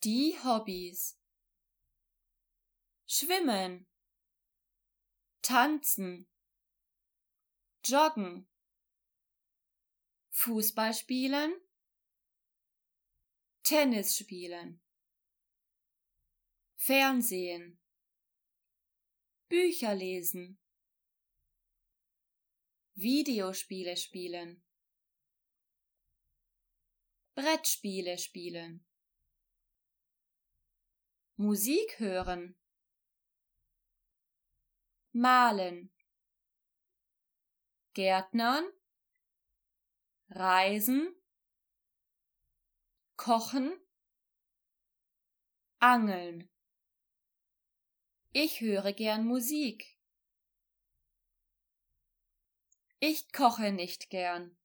Die Hobbys: Schwimmen, Tanzen, Joggen, Fußball spielen, Tennis spielen, Fernsehen, Bücher lesen, Videospiele spielen, Brettspiele spielen, Musik hören, malen, Gärtnern, reisen, kochen, angeln. Ich höre gern Musik. Ich koche nicht gern.